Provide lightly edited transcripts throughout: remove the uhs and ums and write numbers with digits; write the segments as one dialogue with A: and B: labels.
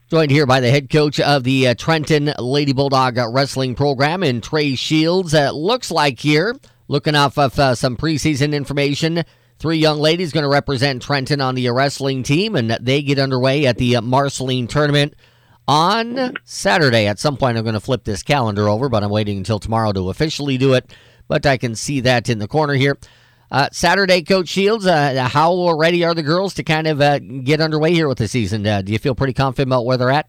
A: Joined here by the head coach of the Trenton Lady Bulldog Wrestling Program in Trey Shields. Looks like here, looking off of some preseason information, 3 young ladies going to represent Trenton on the wrestling team, and they get underway at the Marceline tournament on Saturday. At some point, I'm going to flip this calendar over, but I'm waiting until tomorrow to officially do it. But I can see that in the corner here. Saturday, Coach Shields, how ready are the girls to kind of get underway here with the season? Do you feel pretty confident about where they're at?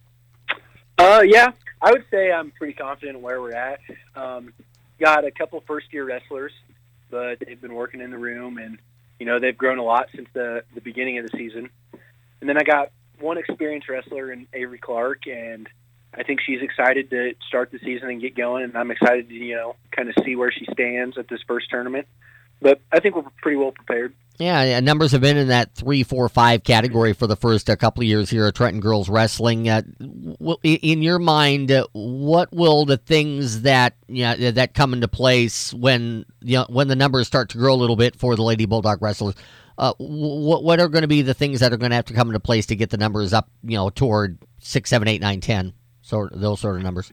B: Yeah, I would say I'm pretty confident where we're at. Got a couple first-year wrestlers, but they've been working in the room, and, they've grown a lot since the beginning of the season. And then I got one experienced wrestler in Avery Clark, and I think she's excited to start the season and get going, and I'm excited to, kind of see where she stands at this first tournament. But I think we're pretty well prepared.
A: Yeah, numbers have been in that 3, 4, 5 category for the first couple of years here at Trenton Girls Wrestling. In your mind, what will the things that that come into place when the numbers start to grow a little bit for the Lady Bulldog wrestlers? What are going to be the things that are going to have to come into place to get the numbers up, toward 6, 7, 8, 9, 10, so those sort of numbers?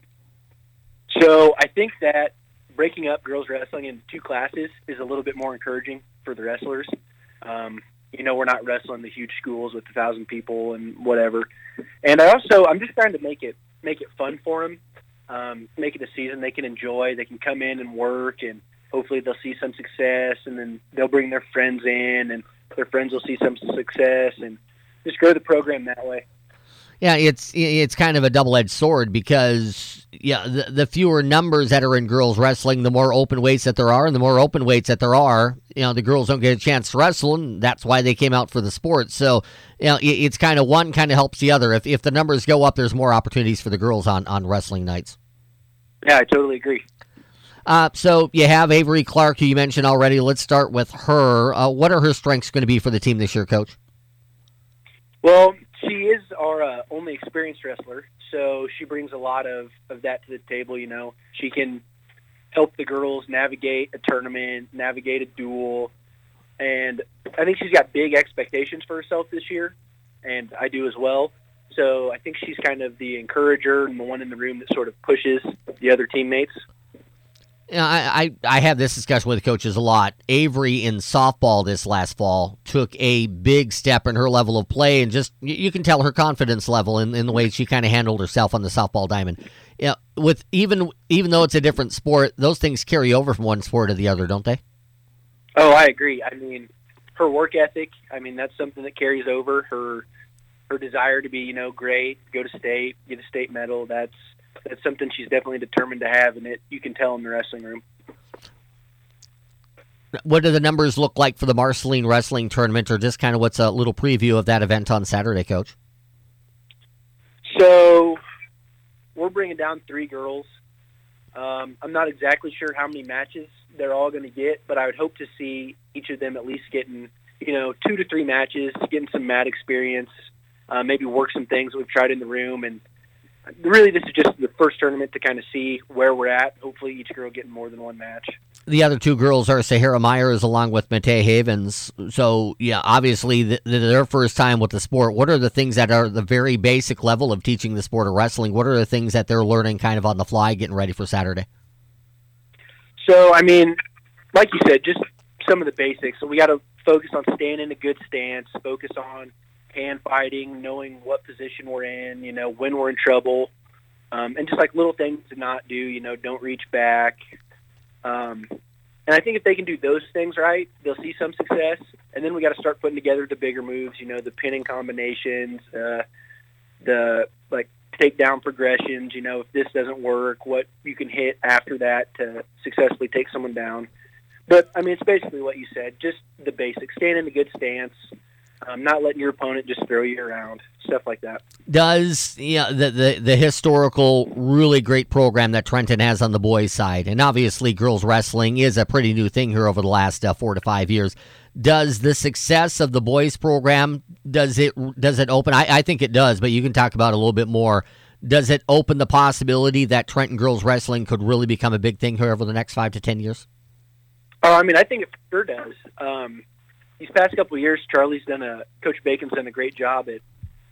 B: So I think that breaking up girls wrestling into 2 classes is a little bit more encouraging for the wrestlers. We're not wrestling the huge schools with 1,000 people and whatever. And I'm just trying to make it fun for them, make it a season they can enjoy. They can come in and work, and hopefully they'll see some success, and then they'll bring their friends in, and their friends will see some success, and just grow the program that way.
A: Yeah, it's kind of a double-edged sword because the fewer numbers that are in girls wrestling, the more open weights that there are, and the more open weights that there are, the girls don't get a chance to wrestle, and that's why they came out for the sport. So, it's kind of one kind of helps the other. If the numbers go up, there's more opportunities for the girls on wrestling nights.
B: Yeah, I totally agree.
A: So you have Avery Clark, who you mentioned already. Let's start with her. What are her strengths going to be for the team this year, Coach?
B: Well, she is our only experienced wrestler, so she brings a lot of that to the table. She can help the girls navigate a tournament, navigate a duel, and I think she's got big expectations for herself this year, and I do as well. So I think she's kind of the encourager and the one in the room that sort of pushes the other teammates.
A: I have this discussion with coaches a lot. Avery in softball this last fall took a big step in her level of play, and just you can tell her confidence level in the way she kind of handled herself on the softball diamond. With even though it's a different sport, those things carry over from one sport to the other, don't they?
B: Oh, I agree. I mean, her work ethic, that's something that carries over. Her desire to be, great, go to state, get a state medal, that's something she's definitely determined to have, and you can tell in the wrestling room.
A: What do the numbers look like for the Marceline Wrestling Tournament, or just kind of what's a little preview of that event on Saturday, Coach?
B: So we're bringing down 3 girls. I'm not exactly sure how many matches they're all going to get, but I would hope to see each of them at least getting, 2 to 3 matches, getting some mat experience, maybe work some things that we've tried in the room, and really, this is just the first tournament to kind of see where we're at. Hopefully, each girl getting more than one match. The
A: other 2 girls are Sahara Myers along with Matei Havens. So, obviously, their first time with the sport. What are the things that are the very basic level of teaching the sport of wrestling? What are the things that they're learning kind of on the fly, getting ready for Saturday?
B: So, like you said, just some of the basics. So we got to focus on staying in a good stance, focus on hand fighting, knowing what position we're in, when we're in trouble, and just like little things to not do, don't reach back. And I think if they can do those things right, they'll see some success. And then we got to start putting together the bigger moves, the pinning combinations, the takedown progressions. If this doesn't work, what you can hit after that to successfully take someone down. But it's basically what you said, just the basics, staying in a good stance. Not letting your opponent just throw you around, stuff like that.
A: Does the historical, really great program that Trenton has on the boys' side, and obviously girls wrestling is a pretty new thing here over the last 4 to 5 years. Does the success of the boys' program, does it open? I think it does, but you can talk about it a little bit more. Does it open the possibility that Trenton girls wrestling could really become a big thing here over the next 5 to 10 years?
B: I think it for sure does. These past couple of years, Coach Bacon's done a great job at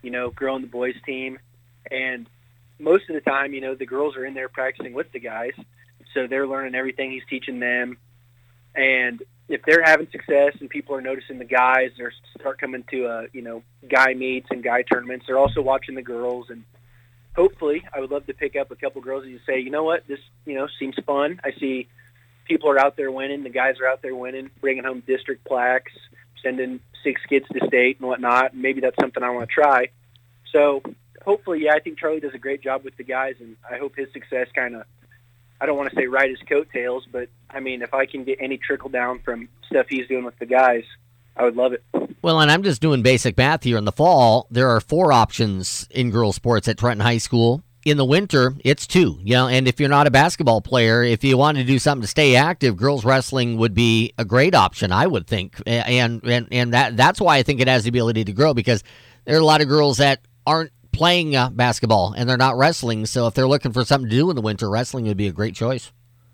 B: growing the boys team. And most of the time, the girls are in there practicing with the guys. So they're learning everything he's teaching them. And if they're having success and people are noticing the guys, they start coming to, guy meets and guy tournaments. They're also watching the girls. And hopefully I would love to pick up a couple girls and say, you know what, this, seems fun. I see people are out there winning. The guys are out there winning, bringing home district plaques, sending 6 kids to state and whatnot. Maybe that's something I want to try. So hopefully, I think Charlie does a great job with the guys, and I hope his success kind of, I don't want to say ride his coattails, but, I mean, if I can get any trickle down from stuff he's doing with the guys, I would love it.
A: Well, and I'm just doing basic math here. In the fall, there are 4 options in girls' sports at Trenton High School. In the winter, it's 2. And if you're not a basketball player, if you want to do something to stay active, girls wrestling would be a great option, I would think. And that's why I think it has the ability to grow, because there are a lot of girls that aren't playing basketball and they're not wrestling. So if they're looking for something to do in the winter, wrestling would be a great choice.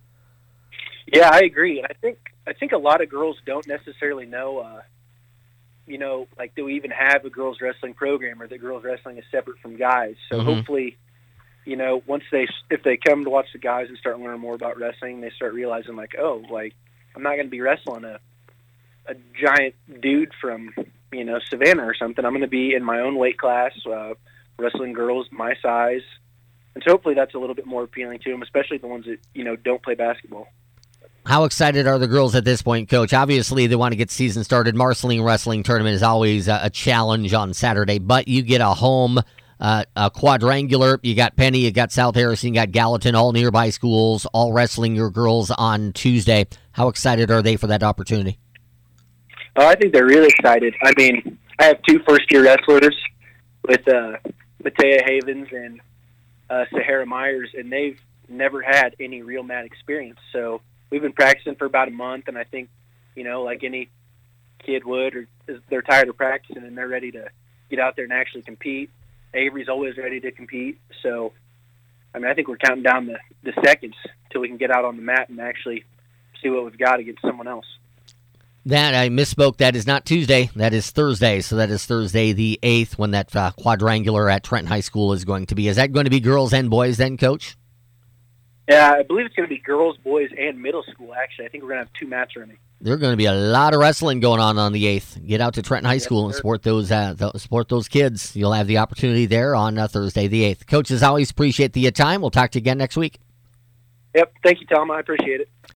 B: Yeah, I agree. And I think a lot of girls don't necessarily know, like, do we even have a girls wrestling program, or that girls wrestling is separate from guys? So hopefully, if they come to watch the guys and start learning more about wrestling, they start realizing, like, oh, like, I'm not going to be wrestling a giant dude from, Savannah or something. I'm going to be in my own weight class, wrestling girls my size. And so hopefully that's a little bit more appealing to them, especially the ones that, don't play basketball.
A: How excited are the girls at this point, Coach? Obviously, they want to get the season started. Marceline Wrestling Tournament is always a challenge on Saturday, but you get a home a quadrangular. You got Penny, you got South Harrison, you got Gallatin, all nearby schools, all wrestling your girls on Tuesday. How excited are they for that opportunity?
B: Oh, I think they're really excited. I mean, I have 2 first-year wrestlers with Matea Havens and Sahara Myers, and they've never had any real mat experience. So we've been practicing for about a month, and I think, like any kid would, or they're tired of practicing and they're ready to get out there and actually compete. Avery's always ready to compete. So, I mean, I think we're counting down the seconds till we can get out on the mat and actually see what we've got against someone else.
A: That, I misspoke. That is not Tuesday. That is Thursday. So that is Thursday the 8th when that quadrangular at Trenton High School is going to be. Is that going to be girls and boys then, Coach?
B: Yeah, I believe it's going to be girls, boys, and middle school, actually. I think we're going to have 2 mats running.
A: There's going to be a lot of wrestling going on the 8th. Get out to Trenton High School and support those kids. You'll have the opportunity there on Thursday the 8th. Coach, as always, appreciate the time. We'll talk to you again next week.
B: Yep. Thank you, Tom. I appreciate it.